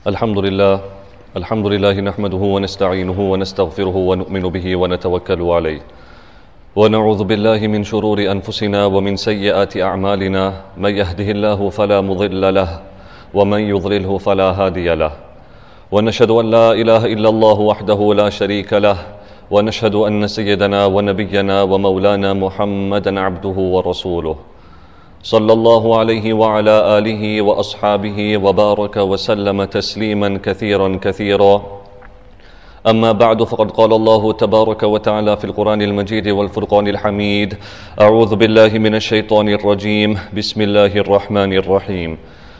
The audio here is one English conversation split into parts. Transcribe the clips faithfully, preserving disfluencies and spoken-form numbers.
الحمد لله الحمد لله نحمده ونستعينه ونستغفره ونؤمن به ونتوكل عليه ونعوذ بالله من شرور أنفسنا ومن سيئات أعمالنا من يهده الله فلا مضل له ومن يضلله فلا هادي له ونشهد أن لا إله إلا الله وحده لا شريك له ونشهد أن سيدنا ونبينا ومولانا محمدا عبده ورسوله صلى الله عليه وعلى آله وأصحابه وبارك وسلم تسليما كثيرا كثيرا أما بعد فقد قال الله تبارك وتعالى في القرآن المجيد والفرقان الحميد أعوذ بالله من الشيطان الرجيم بسم الله الرحمن الرحيم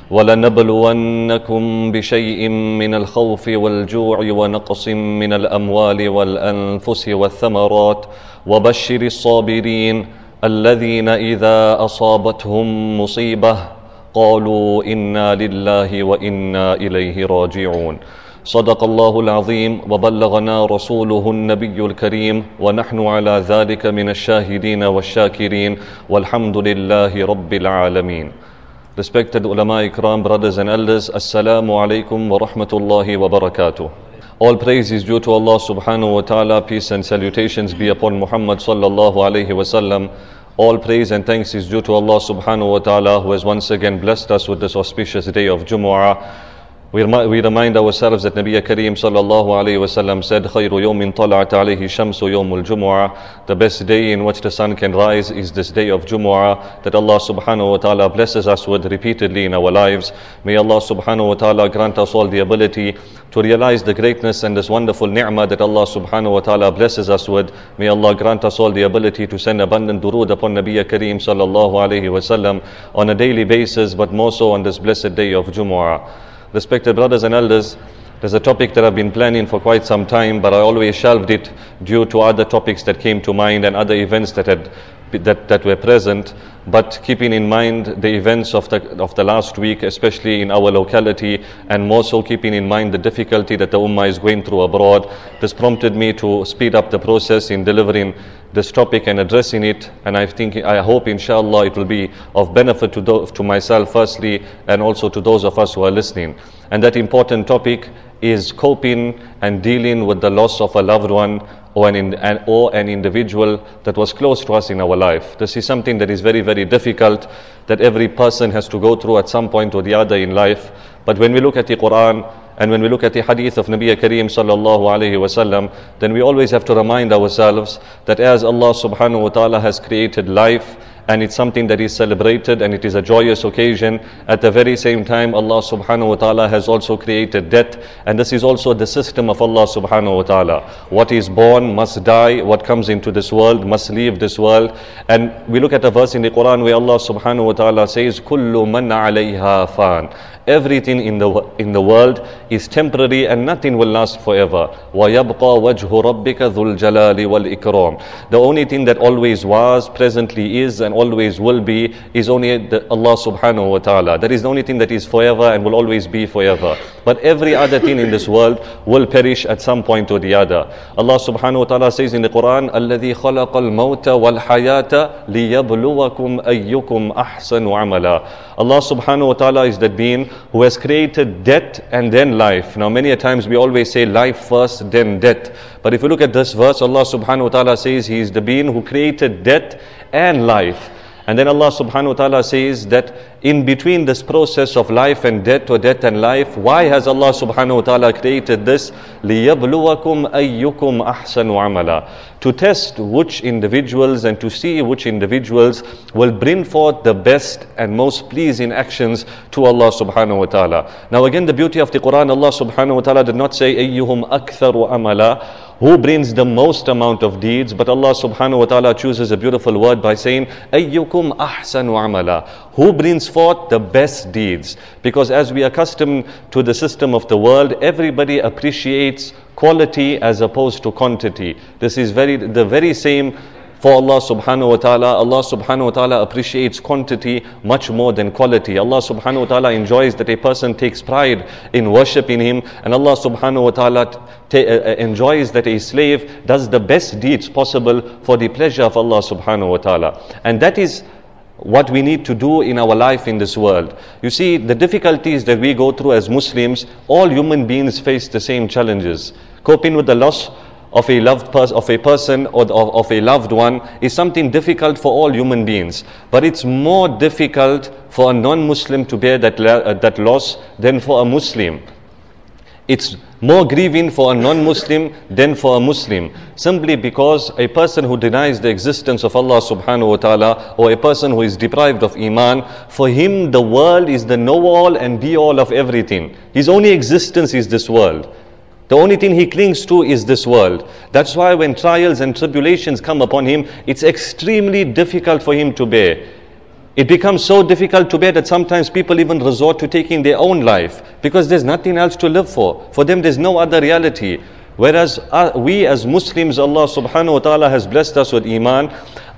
ولنبلونكم بشيء من الخوف والجوع ونقص من الأموال والأنفس والثمرات وبشر الصابرين الذين إذا أصابتهم مصيبة قالوا إنا لله وإنا إليه راجعون صدق الله العظيم وبلغنا رسوله النبي الكريم ونحن على ذلك من الشاهدين والشاكرين والحمد لله رب العالمين. Respected ulama ikram, brothers and elders, Assalamu alaikum wa rahmatullahi wa barakatuh. All praise is due to Allah subhanahu wa ta'ala. Peace and salutations be upon Muhammad sallallahu alayhi wa sallam. All praise and thanks is due to Allah subhanahu wa ta'ala, who has once again blessed us with this auspicious day of Jumu'ah. We, we remind ourselves that Nabi Kareem sallallahu alayhi wa sallam said, خَيْرُ يَوْمٍ طَلَعَتْ عَلَيْهِ الشَّمْسُ يَوْمُ الْجُمُعَةِ. The best day in which the sun can rise is this day of Jumu'ah that Allah subhanahu wa ta'ala blesses us with repeatedly in our lives. May Allah subhanahu wa ta'ala grant us all the ability to realize the greatness and this wonderful ni'mah that Allah subhanahu wa ta'ala blesses us with. May Allah grant us all the ability to send abundant durood upon Nabi Kareem sallallahu alayhi wa sallam on a daily basis, but more so on this blessed day of Jumu'ah. Respected brothers and elders, there's a topic that I've been planning for quite some time, but I always shelved it due to other topics that came to mind and other events that had that, that were present. But keeping in mind the events of the of the last week, especially in our locality, and more so keeping in mind the difficulty that the Ummah is going through abroad, this prompted me to speed up the process in delivering this topic and addressing it. And I think, I hope inshallah it will be of benefit to, do, to myself firstly, and also to those of us who are listening. And that important topic is coping and dealing with the loss of a loved one or an, an, or an individual that was close to us in our life. This is something that is very, very difficult, that every person has to go through at some point or the other in life. But when we look at the Quran, and when we look at the hadith of Nabi Kareem sallallahu alayhi wa sallam, then we always have to remind ourselves that as Allah subhanahu wa ta'ala has created life, and it's something that is celebrated and it is a joyous occasion, at the very same time Allah subhanahu wa ta'ala has also created death, and this is also the system of Allah subhanahu wa ta'ala. What is born must die, what comes into this world must leave this world. And we look at a verse in the Quran where Allah subhanahu wa ta'ala says, Kullu man alayha fan. Everything in the in the world is temporary and nothing will last forever. وَيَبْقَى وَجْهُ رَبِّكَ ذُو الْجَلَالِ وَالْإِكْرَامِ. The only thing that always was, presently is, and always will be is only the Allah subhanahu wa ta'ala. That is the only thing that is forever and will always be forever. But every other thing in this world will perish at some point or the other. Allah subhanahu wa ta'ala says in the Quran, الَّذِي خَلَقَ الْمَوْتَ وَالْحَيَاةَ لِيَبْلُوَكُمْ أَيُّكُمْ أَحْسَنُ عَمَلًا. Allah subhanahu wa ta'ala is that being who has created death and then life. Now many a times we always say life first, then death. But if you look at this verse, Allah subhanahu wa ta'ala says He is the being who created death and life. And then Allah subhanahu wa ta'ala says that in between this process of life and death, or death and life, why has Allah subhanahu wa ta'ala created this? لِيَبْلُوَكُمْ أَيُّكُمْ أَحْسَنُ عَمَلًا. To test which individuals and to see which individuals will bring forth the best and most pleasing actions to Allah subhanahu wa ta'ala. Now again, the beauty of the Quran, Allah subhanahu wa ta'ala did not say أَيُّهُمْ أَكْثَرُ عَمَلًا, who brings the most amount of deeds, but Allah subhanahu wa ta'ala chooses a beautiful word by saying أَيُّكُمْ أَحْسَنُ عَمَلًا, who brings forth the best deeds. Because as we are accustomed to the system of the world, everybody appreciates quality as opposed to quantity. This is very the very same for Allah subhanahu wa ta'ala. Allah subhanahu wa ta'ala appreciates quantity much more than quality. Allah subhanahu wa ta'ala enjoys that a person takes pride in worshipping Him, and Allah subhanahu wa ta'ala t- uh, enjoys that a slave does the best deeds possible for the pleasure of Allah subhanahu wa ta'ala. And that is what we need to do in our life in this world. You see, the difficulties that we go through as Muslims, all human beings face the same challenges. Coping with the loss of a loved person, of a person or of, of a loved one is something difficult for all human beings. But it's more difficult for a non-Muslim to bear that, uh, that loss than for a Muslim. It's more grieving for a non-Muslim than for a Muslim, simply because a person who denies the existence of Allah subhanahu wa ta'ala, or a person who is deprived of Iman, for him the world is the know-all and be-all of everything. His only existence is this world. The only thing he clings to is this world. That's why when trials and tribulations come upon him, it's extremely difficult for him to bear. It becomes so difficult to bear that sometimes people even resort to taking their own life, because there's nothing else to live for. For them there's no other reality. Whereas uh, we as Muslims, Allah subhanahu wa ta'ala has blessed us with Iman.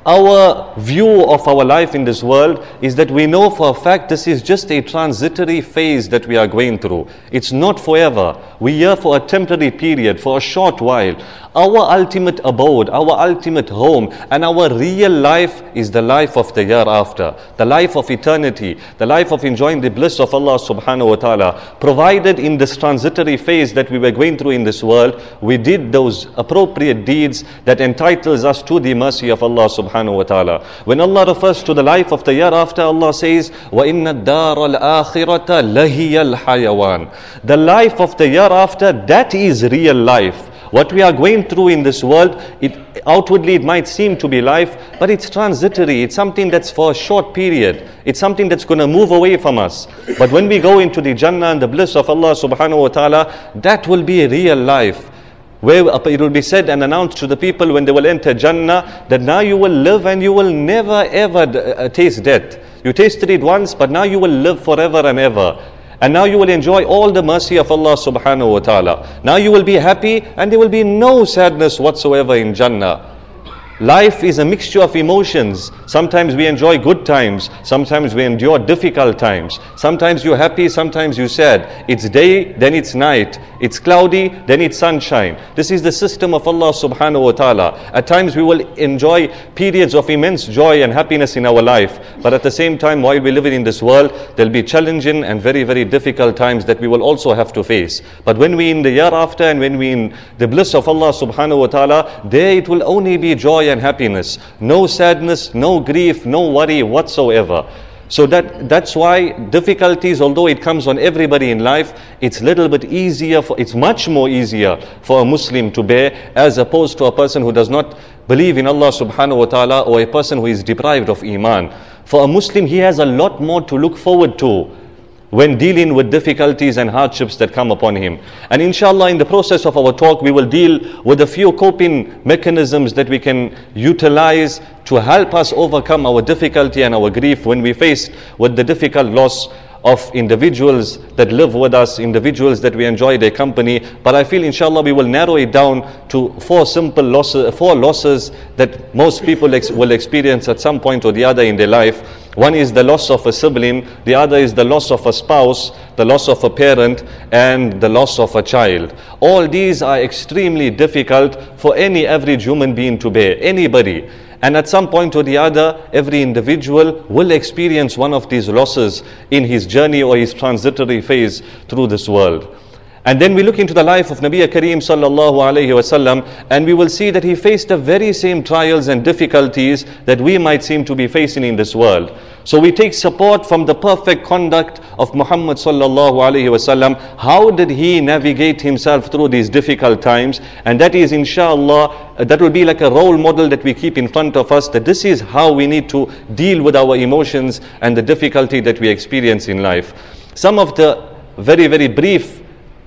Our view of our life in this world is that we know for a fact this is just a transitory phase that we are going through. It's not forever. We're here for a temporary period, for a short while. Our ultimate abode, our ultimate home, and our real life is the life of the hereafter, the life of eternity, the life of enjoying the bliss of Allah subhanahu wa ta'ala. Provided in this transitory phase that we were going through in this world, we did those appropriate deeds that entitles us to the mercy of Allah subhanahu wa ta'ala. When Allah refers to the life of the hereafter, Allah says, وَإِنَّ الدَّارَ الْآخِرَةَ لَهِيَ الْحَيَوَانِ. The life of the hereafter, that is real life. What we are going through in this world, it outwardly it might seem to be life, but it's transitory. It's something that's for a short period. It's something that's going to move away from us. But when we go into the Jannah and the bliss of Allah subhanahu wa ta'ala, that will be a real life, where it will be said and announced to the people when they will enter Jannah, that now you will live and you will never ever taste death. You tasted it once, but now you will live forever and ever. And now you will enjoy all the mercy of Allah subhanahu wa ta'ala. Now you will be happy and there will be no sadness whatsoever in Jannah. Life is a mixture of emotions. Sometimes we enjoy good times. Sometimes we endure difficult times. Sometimes you're happy, sometimes you're sad. It's day, then it's night. It's cloudy, then it's sunshine. This is the system of Allah subhanahu wa ta'ala. At times we will enjoy periods of immense joy and happiness in our life. But at the same time, while we live in this world, there'll be challenging and very, very difficult times that we will also have to face. But when we in the hereafter and when we in the bliss of Allah subhanahu wa ta'ala, there it will only be joy and happiness, no sadness, no grief, no worry whatsoever. So that that's why difficulties, although it comes on everybody in life, it's little bit easier for, it's much more easier for a Muslim to bear, as opposed to a person who does not believe in Allah subhanahu wa ta'ala, or a person who is deprived of Iman. For a Muslim, he has a lot more to look forward to when dealing with difficulties and hardships that come upon him. And inshallah, in the process of our talk, we will deal with a few coping mechanisms that we can utilize to help us overcome our difficulty and our grief when we face with the difficult loss of individuals that live with us, individuals that we enjoy their company. But I feel inshallah we will narrow it down to four simple losses, four losses that most people ex- will experience at some point or the other in their life. One is the loss of a sibling, the other is the loss of a spouse, the loss of a parent, and the loss of a child. All these are extremely difficult for any average human being to bear, anybody. And at some point or the other, every individual will experience one of these losses in his journey or his transitory phase through this world. And then we look into the life of Nabi Kareem sallallahu alayhi wasallam, and we will see that he faced the very same trials and difficulties that we might seem to be facing in this world. So we take support from the perfect conduct of Muhammad sallallahu alayhi wasallam. How did he navigate himself through these difficult times? And that is, inshallah, that will be like a role model that we keep in front of us, that this is how we need to deal with our emotions and the difficulty that we experience in life. Some of the very, very brief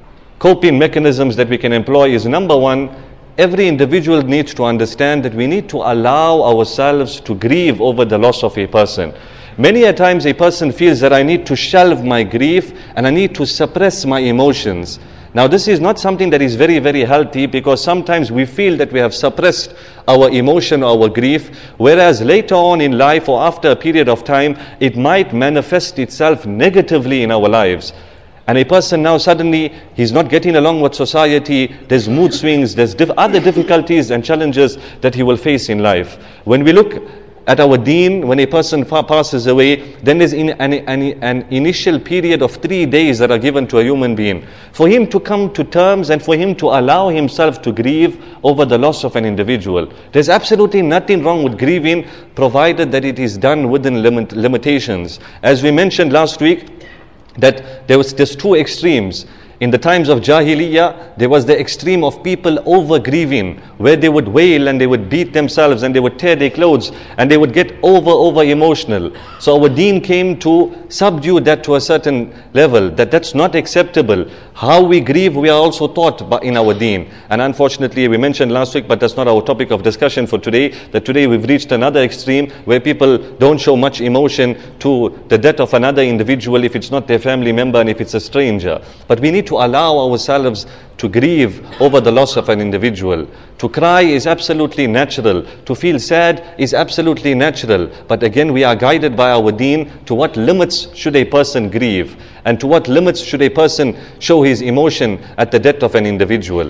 coping mechanisms that we can employ is, number one, every individual needs to understand that we need to allow ourselves to grieve over the loss of a person. Many a times a person feels that I need to shelve my grief and I need to suppress my emotions. Now this is not something that is very, very healthy, because sometimes we feel that we have suppressed our emotion, our grief, whereas later on in life or after a period of time, it might manifest itself negatively in our lives. And a person now suddenly, he's not getting along with society, there's mood swings, there's diff- other difficulties and challenges that he will face in life. When we look at our deen, when a person passes away, then there's in an, an, an initial period of three days that are given to a human being. For him to come to terms and for him to allow himself to grieve over the loss of an individual. There's absolutely nothing wrong with grieving, provided that it is done within limit, limitations. As we mentioned last week, that there was there's two extremes. In the times of Jahiliyyah, there was the extreme of people over grieving, where they would wail and they would beat themselves and they would tear their clothes and they would get over, over emotional. So our deen came to subdue that to a certain level, that that's not acceptable. How we grieve, we are also taught in our deen. And unfortunately, we mentioned last week, but that's not our topic of discussion for today, that today we've reached another extreme where people don't show much emotion to the death of another individual if it's not their family member and if it's a stranger. But we need to allow ourselves to grieve over the loss of an individual. To cry is absolutely natural. To feel sad is absolutely natural. But again, we are guided by our deen to what limits should a person grieve and to what limits should a person show his emotion at the death of an individual.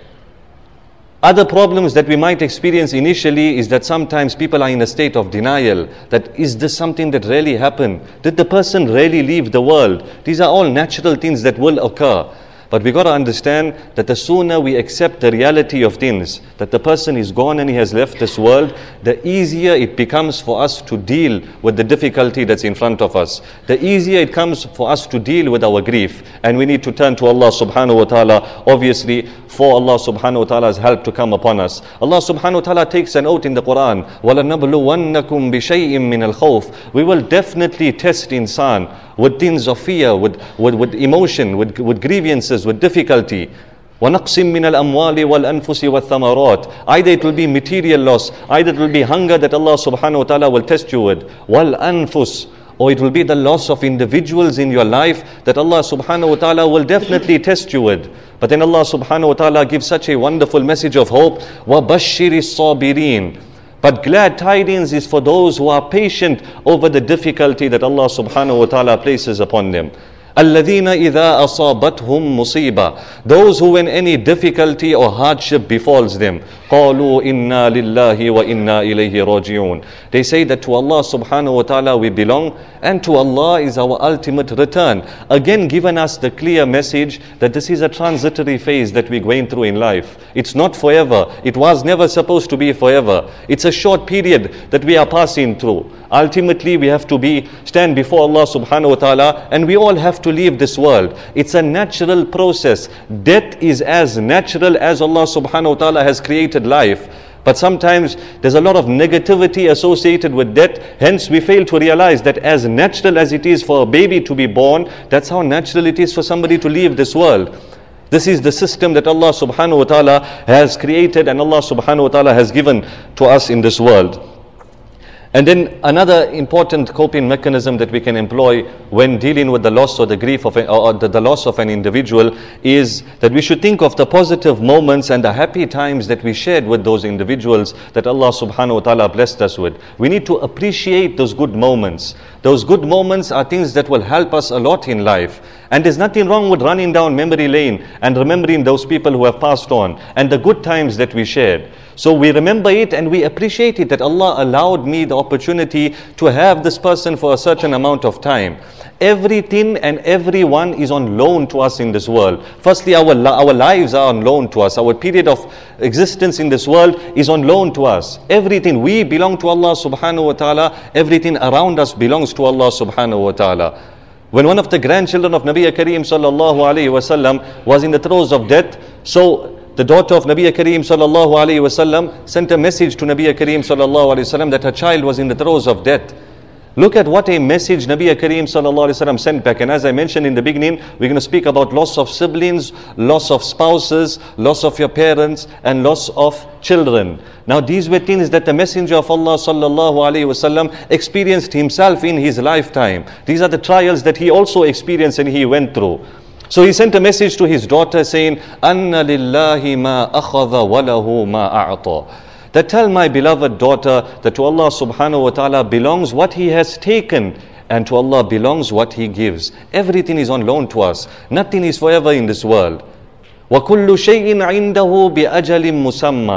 Other problems that we might experience initially is that sometimes people are in a state of denial. That is this something that really happened? Did the person really leave the world? These are all natural things that will occur. But we got to understand that the sooner we accept the reality of things, that the person is gone and he has left this world, the easier it becomes for us to deal with the difficulty that's in front of us. The easier it comes for us to deal with our grief. And we need to turn to Allah subhanahu wa ta'ala, obviously, for Allah subhanahu wa ta'ala's help to come upon us. Allah subhanahu wa ta'ala takes an oath in the Quran, وَلَنَبْلُوَنَّكُمْ بِشَيْءٍ مِّنَ الْخَوْفِ. We will definitely test insan with things of fear, with, with, with emotion, with, with grievances, with difficulty. وَنَقْسٍ مِّنَ الْأَمْوَالِ وَالْأَنفُسِ وَالثَّمَرَاتِ. Either it will be material loss, either it will be hunger that Allah subhanahu wa ta'ala will test you with. وَالْأَنفُسِ. Or it will be the loss of individuals in your life that Allah subhanahu wa ta'ala will definitely test you with. But then Allah subhanahu wa ta'ala gives such a wonderful message of hope. وَبَشِّرِ الصَّابِرِينَ. But glad tidings is for those who are patient over the difficulty that Allah subhanahu wa ta'ala places upon them. الَّذِينَ إِذَا أَصَابَتْهُمْ مُصِيبَةٌ. Those who when any difficulty or hardship befalls them, قَالُوا إِنَّا لِلَّهِ وَإِنَّا إِلَيْهِ رَاجِعُونَ. They say that to Allah subhanahu wa ta'ala we belong and to Allah is our ultimate return. Again given us the clear message that this is a transitory phase that we're going through in life. It's not forever. It was never supposed to be forever. It's a short period that we are passing through. Ultimately we have to be stand before Allah subhanahu wa ta'ala and we all have to leave this world. It's a natural process. Death is as natural as Allah subhanahu wa ta'ala has created life. But sometimes there's a lot of negativity associated with death. Hence we fail to realize that as natural as it is for a baby to be born, that's how natural it is for somebody to leave this world. This is the system that Allah subhanahu wa ta'ala has created and Allah subhanahu wa ta'ala has given to us in this world. And then another important coping mechanism that we can employ when dealing with the loss or the grief of a, or the, the loss of an individual is that we should think of the positive moments and the happy times that we shared with those individuals that Allah subhanahu wa ta'ala blessed us with. We need to appreciate those good moments. Those good moments are things that will help us a lot in life. And there's nothing wrong with running down memory lane and remembering those people who have passed on and the good times that we shared. So we remember it and we appreciate it that Allah allowed me the opportunity to have this person for a certain amount of time. Everything and everyone is on loan to us in this world. Firstly, our, our lives are on loan to us. Our period of existence in this world is on loan to us. Everything, we belong to Allah subhanahu wa ta'ala. Everything around us belongs to Allah subhanahu wa ta'ala. When one of the grandchildren of Nabi Kareem sallallahu alayhi wa sallam was in the throes of death, so the daughter of Nabi Kareem sallallahu alayhi wa sallam sent a message to Nabi Kareem sallallahu alayhi wa sallam that her child was in the throes of death. Look at what a message Nabi Kareem sallallahu alayhi wa sallam sent back. And as I mentioned in the beginning, we're going to speak about loss of siblings, loss of spouses, loss of your parents, and loss of children. Now these were things that the Messenger of Allah sallallahu alayhi wa sallam experienced himself in his lifetime. These are the trials that he also experienced and he went through. So he sent a message to his daughter saying, Anna lillahi ma akhadha wa lahu ma a'ta. That tell my beloved daughter that to Allah subhanahu wa ta'ala belongs what He has taken and to Allah belongs what He gives. Everything is on loan to us. Nothing is forever in this world. وَكُلُّ شَيْءٍ عِنْدَهُ بِأَجَلٍ مُسَمَّى.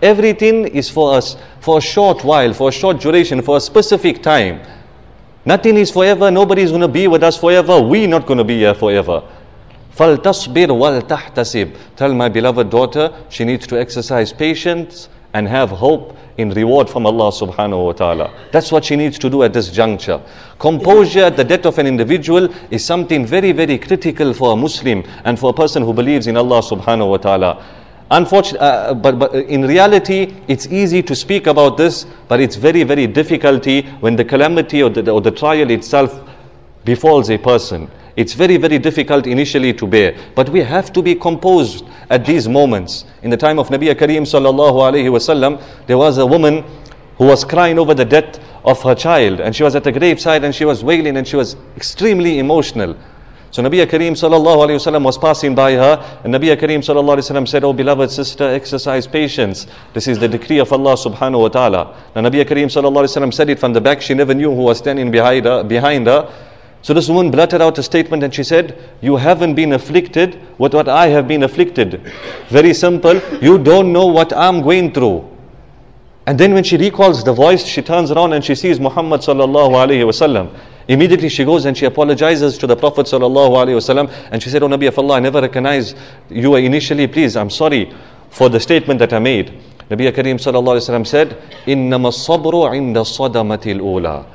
Everything is for us, for a short while, for a short duration, for a specific time. Nothing is forever. Nobody is going to be with us forever. We're not going to be here forever. فَلْتَصْبِرْ وَلْتَحْتَسِبْ. Tell my beloved daughter, she needs to exercise patience and have hope in reward from Allah subhanahu wa ta'ala. That's what she needs to do at this juncture. Composure at the death of an individual is something very, very critical for a Muslim and for a person who believes in Allah subhanahu wa ta'ala. Unfortunately, uh, but, but in reality, it's easy to speak about this, but it's very, very difficulty when the calamity or the, or the trial itself befalls a person. It's very, very difficult initially to bear. But we have to be composed at these moments. In the time of Nabi Kareem sallallahu alayhi wasallam, there was a woman who was crying over the death of her child. And she was at the graveside and she was wailing and she was extremely emotional. So Nabi Kareem sallallahu alayhi wasallam was passing by her. And Nabi Kareem sallallahu alayhi wasallam said, "Oh beloved sister, exercise patience. This is the decree of Allah subhanahu wa ta'ala." Now Nabi Kareem sallallahu alayhi wasallam said it from the back. She never knew who was standing behind her. Behind her. So this woman blurted out a statement and she said, "You haven't been afflicted with what I have been afflicted." Very simple. You don't know what I'm going through. And then when she recalls the voice, she turns around and she sees Muhammad sallallahu alayhi wasallam. Immediately she goes and she apologizes to the Prophet sallallahu alayhi wasallam and she said, "Oh Nabi of Allah, I never recognized you initially. Please, I'm sorry for the statement that I made." Nabi Kareem sallallahu alayhi wasallam said, "Innama sabru inda sadamatil ula."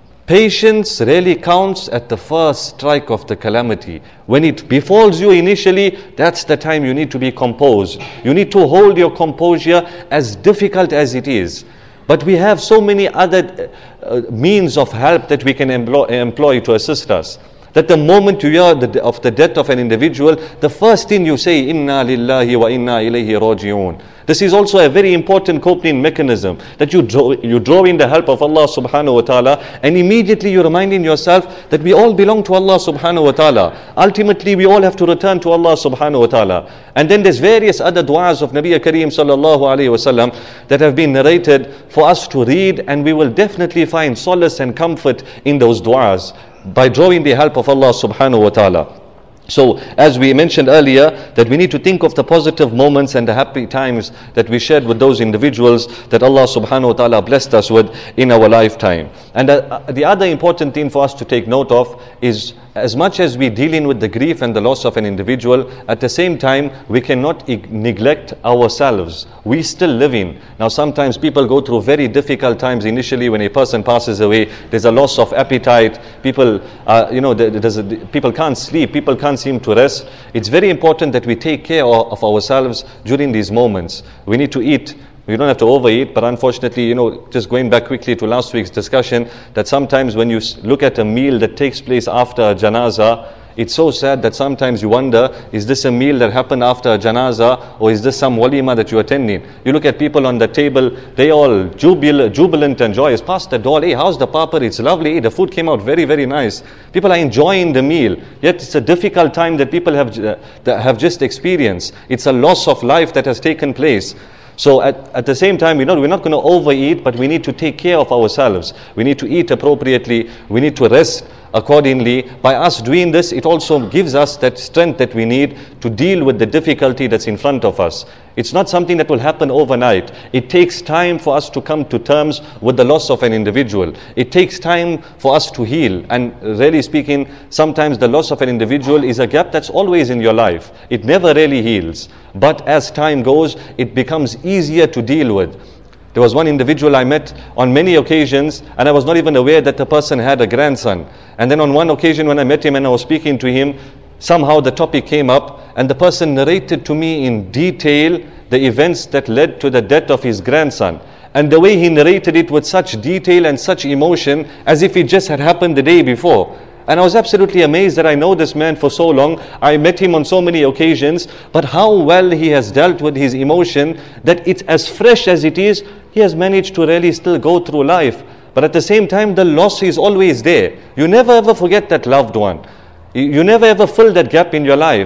Patience really counts at the first strike of the calamity. When it befalls you initially, that's the time you need to be composed. You need to hold your composure as difficult as it is. But we have so many other uh, means of help that we can employ, employ to assist us. That the moment you hear the, of the death of an individual, the first thing you say, "Inna lillahi wa inna ilayhi raji'un." This is also a very important coping mechanism, that you draw, you draw in the help of Allah subhanahu wa ta'ala, and immediately you're reminding yourself that we all belong to Allah subhanahu wa ta'ala. Ultimately, we all have to return to Allah subhanahu wa ta'ala. And then there's various other du'as of Nabi Kareem sallallahu alayhi wasallam that have been narrated for us to read, and we will definitely find solace and comfort in those du'as by drawing the help of Allah subhanahu wa ta'ala. So, as we mentioned earlier, that we need to think of the positive moments and the happy times that we shared with those individuals that Allah subhanahu wa ta'ala blessed us with in our lifetime. And uh, the other important thing for us to take note of is, as much as we're dealing with the grief and the loss of an individual, at the same time, we cannot neglect ourselves. We're still living. Now, sometimes people go through very difficult times initially when a person passes away. There's a loss of appetite. People, uh, you know, there's a, people can't sleep. People can't seem to rest. It's very important that we take care of ourselves during these moments. We need to eat. We don't have to overeat, but unfortunately, you know, just going back quickly to last week's discussion, that sometimes when you look at a meal that takes place after a janazah, it's so sad that sometimes you wonder, is this a meal that happened after a janazah, or is this some walima that you're attending? You look at people on the table, they all jubil, jubilant and joyous. Past the door, hey, how's the papad? It's lovely. Hey, the food came out very, very nice. People are enjoying the meal. Yet it's a difficult time that people have, uh, that have just experienced. It's a loss of life that has taken place. So at, at the same time, we're not, we're not going to overeat, but we need to take care of ourselves. We need to eat appropriately. We need to rest accordingly. By us doing this, it also gives us that strength that we need to deal with the difficulty that's in front of us. It's not something that will happen overnight. It takes time for us to come to terms with the loss of an individual. It takes time for us to heal. And really speaking, sometimes the loss of an individual is a gap that's always in your life. It never really heals. But as time goes, it becomes easier to deal with. There was one individual I met on many occasions, and I was not even aware that the person had a grandson. And then on one occasion when I met him and I was speaking to him, somehow the topic came up, and the person narrated to me in detail the events that led to the death of his grandson. And the way he narrated it with such detail and such emotion, as if it just had happened the day before. And I was absolutely amazed that I know this man for so long. I met him on so many occasions, but how well he has dealt with his emotion, that it's as fresh as it is, he has managed to really still go through life. But at the same time, the loss is always there. You never ever forget that loved one. You never ever fill that gap in your life.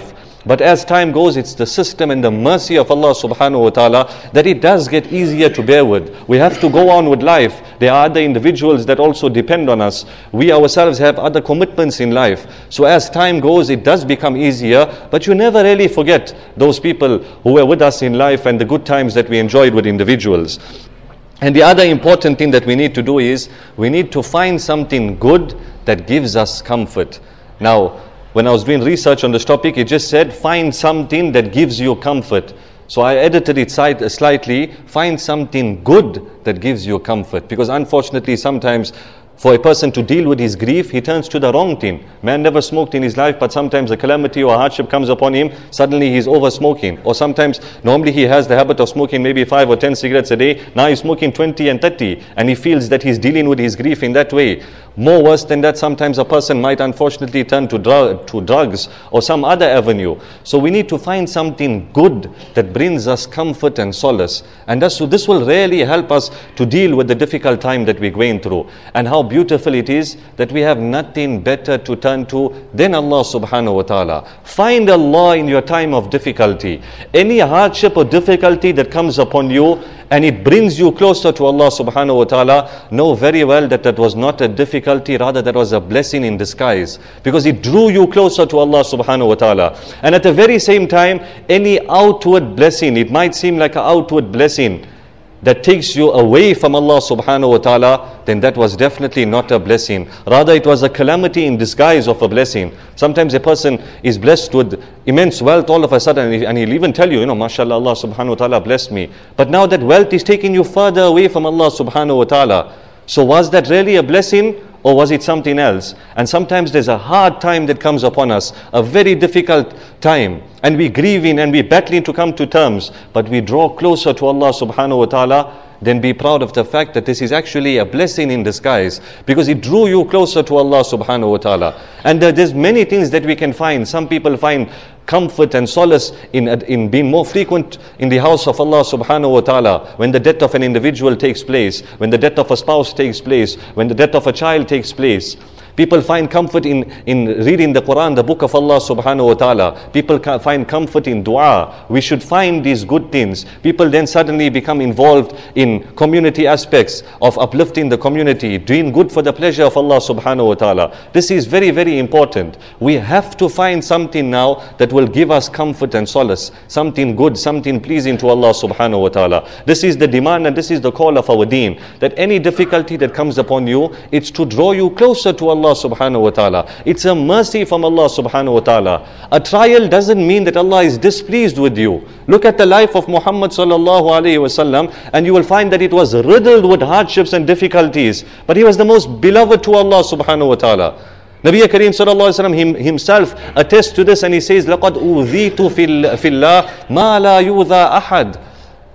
But as time goes, it's the system and the mercy of Allah subhanahu wa ta'ala that it does get easier to bear with. We have to go on with life. There are other individuals that also depend on us. We ourselves have other commitments in life. So as time goes, it does become easier, but you never really forget those people who were with us in life and the good times that we enjoyed with individuals. And the other important thing that we need to do is, we need to find something good that gives us comfort. Now, when I was doing research on this topic, it just said, find something that gives you comfort. So I edited it slightly, find something good that gives you comfort. Because unfortunately, sometimes for a person to deal with his grief, he turns to the wrong thing. Man never smoked in his life, but sometimes a calamity or hardship comes upon him, suddenly he's over smoking. Or sometimes, normally he has the habit of smoking maybe five or ten cigarettes a day, now he's smoking twenty and thirty, and he feels that he's dealing with his grief in that way. More worse than that, sometimes a person might unfortunately turn to, drug, to drugs or some other avenue. So we need to find something good that brings us comfort and solace. And thus, so this will really help us to deal with the difficult time that we're going through. And how beautiful it is that we have nothing better to turn to than Allah subhanahu wa ta'ala. Find Allah in your time of difficulty. Any hardship or difficulty that comes upon you and it brings you closer to Allah subhanahu wa ta'ala, know very well that that was not a difficulty, rather that was a blessing in disguise, because it drew you closer to Allah subhanahu wa ta'ala. And at the very same time, any outward blessing, it might seem like an outward blessing that takes you away from Allah subhanahu wa ta'ala, then that was definitely not a blessing. Rather, it was a calamity in disguise of a blessing. Sometimes a person is blessed with immense wealth all of a sudden, and he'll even tell you, you know, mashallah, Allah subhanahu wa ta'ala blessed me. But now that wealth is taking you further away from Allah subhanahu wa ta'ala. So was that really a blessing, or was it something else? And sometimes there's a hard time that comes upon us, a very difficult time, and we grieving and we battling to come to terms, but we draw closer to Allah subhanahu wa ta'ala. Then be proud of the fact that this is actually a blessing in disguise, because it drew you closer to Allah subhanahu wa ta'ala. And uh, there's many things that we can find. Some people find comfort and solace in, uh, in being more frequent in the house of Allah subhanahu wa ta'ala. When the death of an individual takes place, when the death of a spouse takes place, when the death of a child takes place. People find comfort in, in reading the Quran, the book of Allah subhanahu wa ta'ala. People find comfort in dua. We should find these good things. People then suddenly become involved in community aspects of uplifting the community, doing good for the pleasure of Allah subhanahu wa ta'ala. This is very, very important. We have to find something now that will give us comfort and solace. Something good, something pleasing to Allah subhanahu wa ta'ala. This is the demand and this is the call of our deen. That any difficulty that comes upon you, it's to draw you closer to Allah subhanahu wa ta'ala. It's a mercy from Allah subhanahu wa ta'ala. A trial doesn't mean that Allah is displeased with you. Look at the life of Muhammad sallallahu alayhi wa sallam, and you will find that it was riddled with hardships and difficulties. But he was the most beloved to Allah subhanahu wa ta'ala. Nabi Kareem sallallahu alayhi wa sallam him, himself attests to this, and he says, لَقَدْ أُوذِيتُ فِي اللَّهِ مَا لَا يُوذَى أَحَدٍ.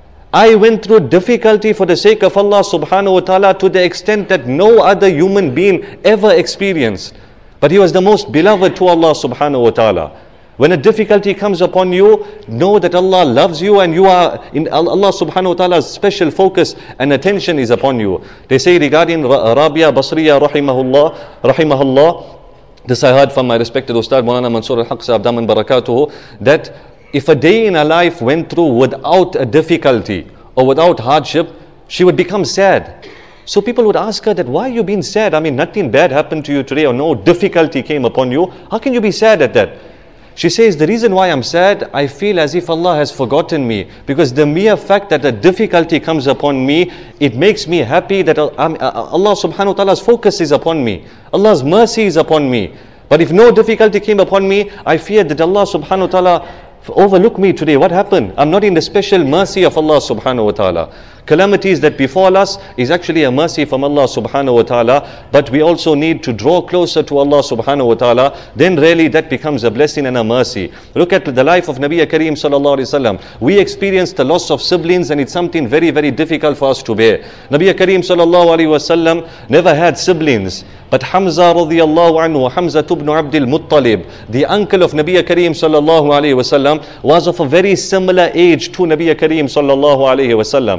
I went through difficulty for the sake of Allah subhanahu wa ta'ala to the extent that no other human being ever experienced. But he was the most beloved to Allah subhanahu wa ta'ala. When a difficulty comes upon you, know that Allah loves you and you are in Allah subhanahu wa ta'ala's special focus and attention is upon you. They say regarding Rabia Basriya rahimahullah, rahimahullah, this I heard from my respected Ustad Maulana Mansur al-Haq Sahab Daman Barakatuhu, that if a day in her life went through without a difficulty or without hardship, she would become sad. So people would ask her that, why are you being sad? I mean, nothing bad happened to you today or no difficulty came upon you. How can you be sad at that? She says, the reason why I'm sad, I feel as if Allah has forgotten me. Because the mere fact that a difficulty comes upon me, it makes me happy that Allah subhanahu wa ta'ala's focus is upon me. Allah's mercy is upon me. But if no difficulty came upon me, I fear that Allah subhanahu wa ta'ala overlook me today. What happened? I'm not in the special mercy of Allah subhanahu wa ta'ala. Calamities that befall us is actually a mercy from Allah subhanahu wa ta'ala, but we also need to draw closer to Allah subhanahu wa ta'ala. Then really that becomes a blessing and a mercy. Look at the life of Nabi Kareem sallallahu alayhi wa sallam. We experienced the loss of siblings, and it's something very, very difficult for us to bear. Nabi Kareem sallallahu alayhi wa sallam never had siblings. But Hamza radiyallahu anhu, Hamza ibn Abdul Muttalib, the uncle of Nabi Kareem sallallahu alayhi wa sallam, was of a very similar age to Nabi Kareem sallallahu alayhi wa sallam.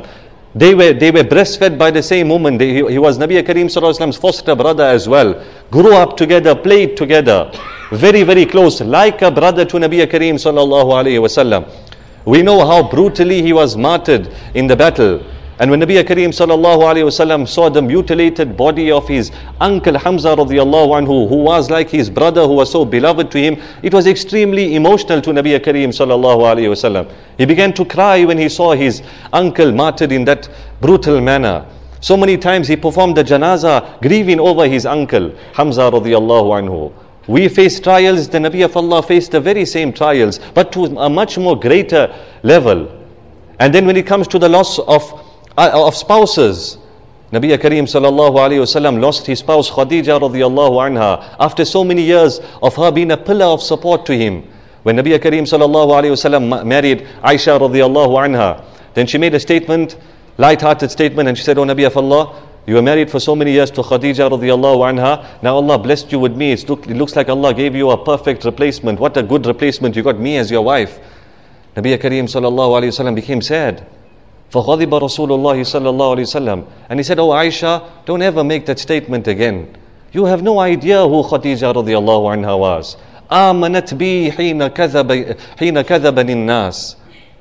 They were, they were breastfed by the same woman. They, he, he was Nabi Kareem Sallallahu Alaihi Wasallam's foster brother as well. Grew up together, played together. Very, very close. Like a brother to Nabi Kareem Sallallahu Alaihi Wasallam. We know how brutally he was martyred in the battle. And when Nabi Kareem Sallallahu Alaihi Wasallam saw the mutilated body of his uncle Hamza radiallahu anhu, who was like his brother, who was so beloved to him, it was extremely emotional to Nabi Kareem Sallallahu Alaihi Wasallam. He began to cry when he saw his uncle martyred in that brutal manner. So many times he performed the janazah, grieving over his uncle Hamza radiallahu anhu. We face trials, the Nabi of Allah faced the very same trials, but to a much more greater level. And then when it comes to the loss of of spouses, Nabi Kareem Sallallahu Alaihi Wasallam lost his spouse Khadija radiallahu anha after so many years of her being a pillar of support to him. When Nabi Kareem Sallallahu Alaihi Wasallam married Aisha radiallahu anha, then she made a statement, light-hearted statement, and she said, "Oh Nabi of Allah, you were married for so many years to Khadija radiallahu anha. Now Allah blessed you with me. It's look, it looks like Allah gave you a perfect replacement. What a good replacement. You got me as your wife." Nabi Kareem Sallallahu Alaihi Wasallam became sad. فَغَضِبَ رَسُولُ اللَّهِ صَلَّى اللَّهُ عَلَيْهِ وسلم. And he said, "Oh Aisha, don't ever make that statement again. You have no idea who Khadija radiallahu anha was. آمَنَتْ بِي حِينَ كَذَبَ حِينَ كَذَبَنِ النَّاسِ.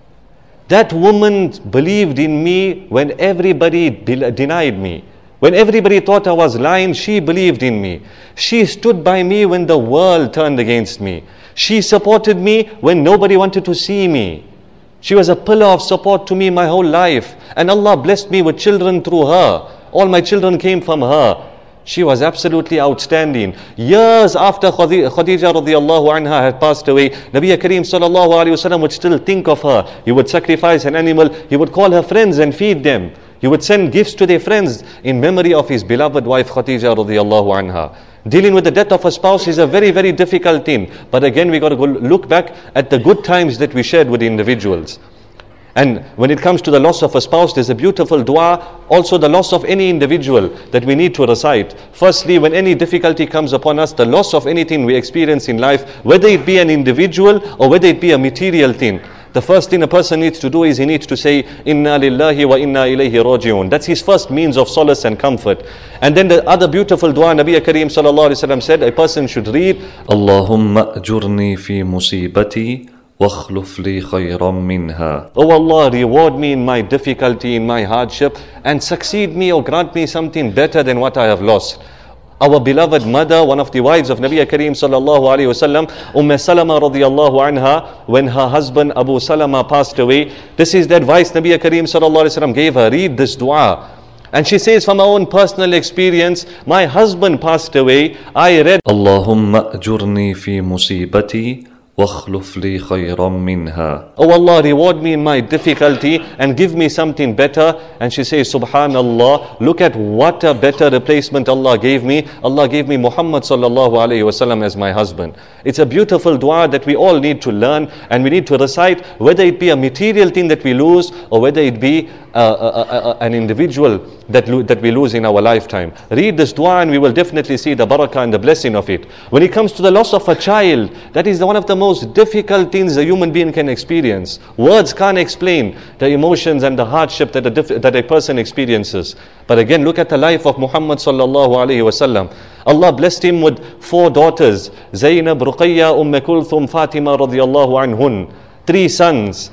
That woman believed in me when everybody denied me. When everybody thought I was lying, she believed in me. She stood by me when the world turned against me. She supported me when nobody wanted to see me. She was a pillar of support to me my whole life. And Allah blessed me with children through her. All my children came from her. She was absolutely outstanding. Years after Khadija radiallahu anha had passed away, Nabi Kareem Sallallahu Alaihi Wasallam would still think of her. He would sacrifice an animal. He would call her friends and feed them. He would send gifts to their friends in memory of his beloved wife Khadija radiallahu anha. Dealing with the death of a spouse is a very, very difficult thing. But again, we got to go look back at the good times that we shared with the individuals. And when it comes to the loss of a spouse, there's a beautiful dua. Also the loss of any individual that we need to recite. Firstly, when any difficulty comes upon us, the loss of anything we experience in life, whether it be an individual or whether it be a material thing, the first thing a person needs to do is he needs to say, Inna lillahi wa inna ilayhi raji'un. That's his first means of solace and comfort. And then the other beautiful dua Nabi Kareem Sallallahu Alaihi Wasallam said, a person should read, Allahumma ajurni fi musibati wakhluf li khayran minha. Oh Allah, reward me in my difficulty, in my hardship, and succeed me or grant me something better than what I have lost. Our beloved mother, one of the wives of Nabi Kareem Sallallahu Alaihi Wasallam, Umm Salama radiallahu anha, when her husband Abu Salama passed away, this is the advice Nabi Kareem Sallallahu Alaihi Wasallam gave her. Read this dua. And she says, from her own personal experience, my husband passed away. I read, Allahumma ajurni fi musibati wakhluf li khayran minha. Oh Allah, reward me in my difficulty and give me something better. And she says, Subhanallah, look at what a better replacement Allah gave me. Allah gave me Muhammad Sallallahu Alaihi Wasallam as my husband. It's a beautiful dua that we all need to learn and we need to recite, whether it be a material thing that we lose or whether it be uh, uh, uh, an individual that, lo- that we lose in our lifetime. Read this dua and we will definitely see the barakah and the blessing of it. When it comes to the loss of a child, that is one of the most difficult things a human being can experience. Words can't explain the emotions and the hardship that a, diff- that a person experiences. But again, look at the life of Muhammad Sallallahu Alaihi Wasallam. Allah blessed him with four daughters, Zainab, Ruqayya, Umm Kulthum, Fatima radiallahu anhun. Three sons.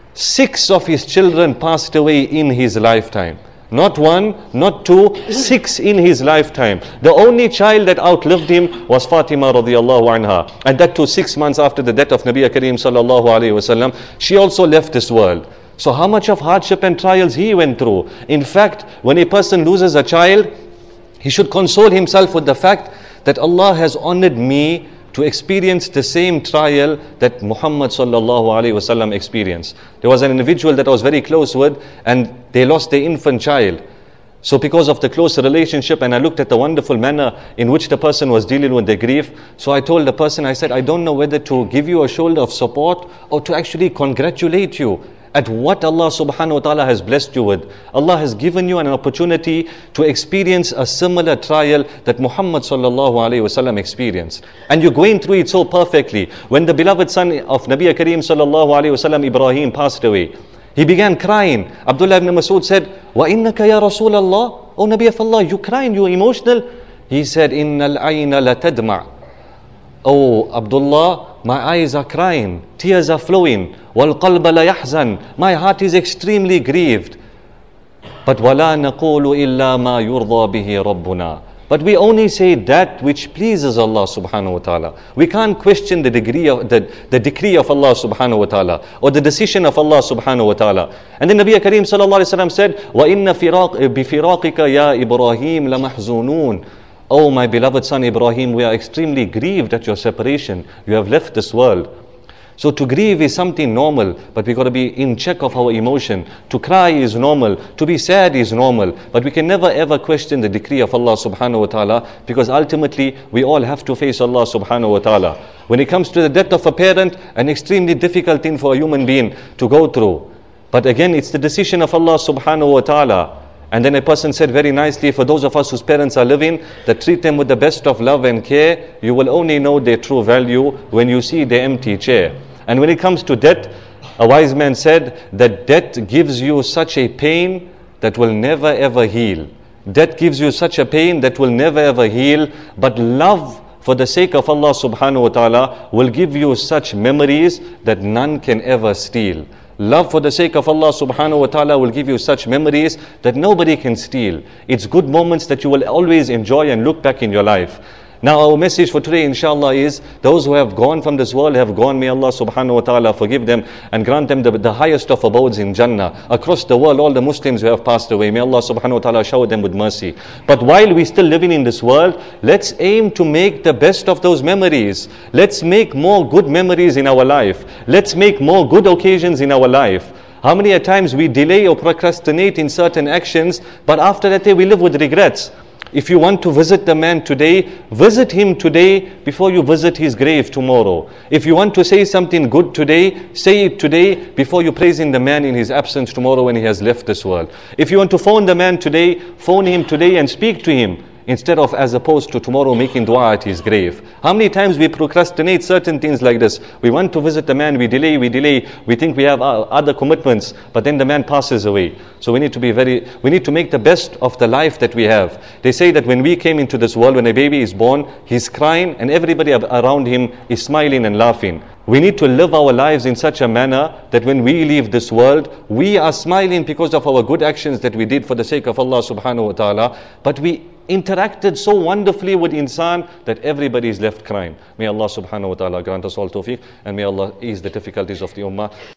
Six of his children passed away in his lifetime. Not one, not two, six in his lifetime. The only child that outlived him was Fatima radiallahu anha. And that too six months after the death of Nabi Kareem Sallallahu Alaihi Wasallam, she also left this world. So how much of hardship and trials he went through. In fact, when a person loses a child, he should console himself with the fact that Allah has honored me to experience the same trial that Muhammad Sallallahu Alaihi Wasallam experienced. There was an individual that I was very close with and they lost their infant child. So because of the close relationship, and I looked at the wonderful manner in which the person was dealing with their grief, so I told the person, I said, I don't know whether to give you a shoulder of support or to actually congratulate you at what Allah subhanahu wa ta'ala has blessed you with. Allah has given you an opportunity to experience a similar trial that Muhammad sallallahu alayhi wasallam experienced. And you're going through it so perfectly. When the beloved son of Nabi Kareem sallallahu alayhi wasallam, Ibrahim, passed away, He began crying. Abdullah ibn Mas'ud said, وَإِنَّكَ يَا رَسُولَ اللَّهِ Oh Nabi of Allah, you crying, you emotional? He said, إِنَّ الْعَيْنَ لَتَدْمَعْ Oh Abdullah, my eyes are crying, tears are flowing. وَالْقَلْبَ لَيَحْزَنْ My heart is extremely grieved. But وَلَا نَقُولُ إِلَّا مَا يُرْضَى بِهِ رَبُّنَا But we only say that which pleases Allah subhanahu wa ta'ala. We can't question the degree of the, the decree of Allah subhanahu wa ta'ala or the decision of Allah subhanahu wa ta'ala. And then Nabi Kareem sallallahu alayhi wa sallam said, وَإِنَّ فِرَاقِ بِفِرَاقِكَ يَا إِبْرَاهِيمُ لَمَحْزُونُونَ Oh my beloved son Ibrahim, we are extremely grieved at your separation. You have left this world. So to grieve is something normal, but we got to be in check of our emotion. To cry is normal, to be sad is normal, but we can never ever question the decree of Allah subhanahu wa ta'ala, because ultimately we all have to face Allah subhanahu wa ta'ala. When it comes to the death of a parent, an extremely difficult thing for a human being to go through. But again, it's the decision of Allah subhanahu wa ta'ala. And then a person said very nicely, for those of us whose parents are living, that treat them with the best of love and care. You will only know their true value when you see their empty chair. And when it comes to death, a wise man said that death gives you such a pain that will never ever heal. Death gives you such a pain that will never ever heal. But love for the sake of Allah subhanahu wa ta'ala will give you such memories that none can ever steal. Love for the sake of Allah subhanahu wa ta'ala will give you such memories that nobody can steal. It's good moments that you will always enjoy and look back in your life. Now our message for today inshallah is, those who have gone from this world have gone, may Allah subhanahu wa ta'ala forgive them and grant them the, the highest of abodes in Jannah. Across the world, all the Muslims who have passed away, may Allah subhanahu wa ta'ala shower them with mercy. But while we're still living in this world, let's aim to make the best of those memories. Let's make more good memories in our life. Let's make more good occasions in our life. How many a times we delay or procrastinate in certain actions, but after that day we live with regrets. If you want to visit the man today, visit him today before you visit his grave tomorrow. If you want to say something good today, say it today before you praise in the man in his absence tomorrow when he has left this world. If you want to phone the man today, phone him today and speak to him, instead of as opposed to tomorrow making dua at his grave. How many times we procrastinate certain things like this? We want to visit the man, we delay, we delay, we think we have other commitments, but then the man passes away. So we need to be very, we need to make the best of the life that we have. They say that when we came into this world, when a baby is born, he's crying and everybody around him is smiling and laughing. We need to live our lives in such a manner that when we leave this world, we are smiling because of our good actions that we did for the sake of Allah subhanahu wa ta'ala, but we interacted so wonderfully with insan that everybody is left crying. May Allah subhanahu wa ta'ala grant us all tawfiq, and may Allah ease the difficulties of the ummah.